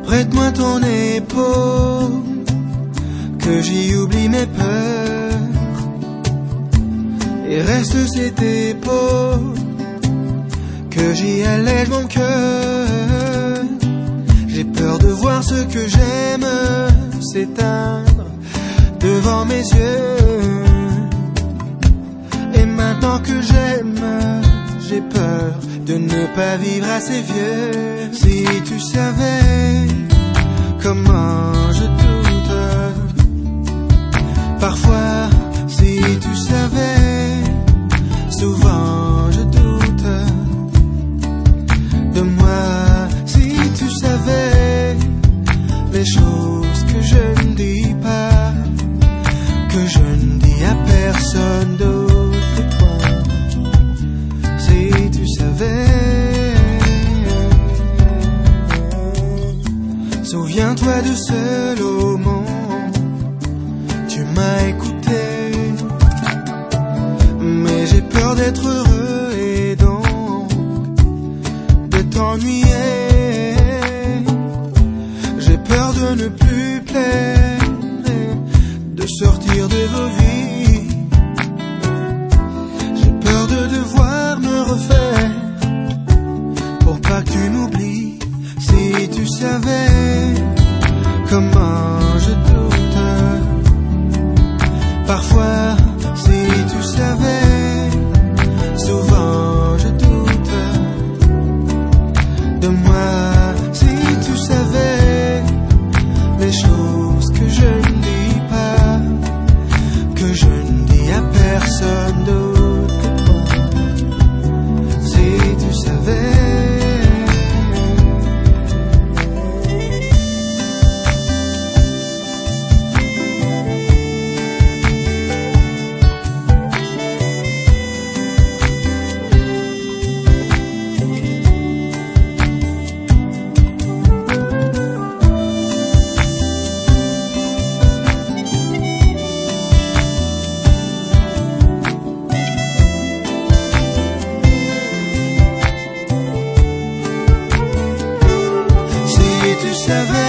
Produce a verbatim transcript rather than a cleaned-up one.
Prête-moi ton épaule, que j'y oublie mes peurs, et reste cette épaule, que j'y allège mon cœur. J'ai peur de voir ce que j'aime s'éteindre devant mes yeux. Et maintenant que j'aime, j'ai peur de ne pas vivre assez vieux. Si tu savais comment je doute, parfois, si tu savais, souvent je doute de moi. Si tu savais les choses que je ne dis pas, que je ne dis à personne d'autre que toi. Si tu savais, souviens-toi de seul au monde, tu m'as écouté, mais j'ai peur d'être heureux et donc de t'ennuyer. J'ai peur de ne plus plaire, de sortir de vos vies. J'ai peur de devoir me refaire pour pas que tu m'oublies. Si tu savais comment je doute, parfois, si tu savais, souvent je doute de moi. Si tu savais les choses que je ne dis pas, que je ne dis à personne d'autre que toi. Si tu savais. Tu savais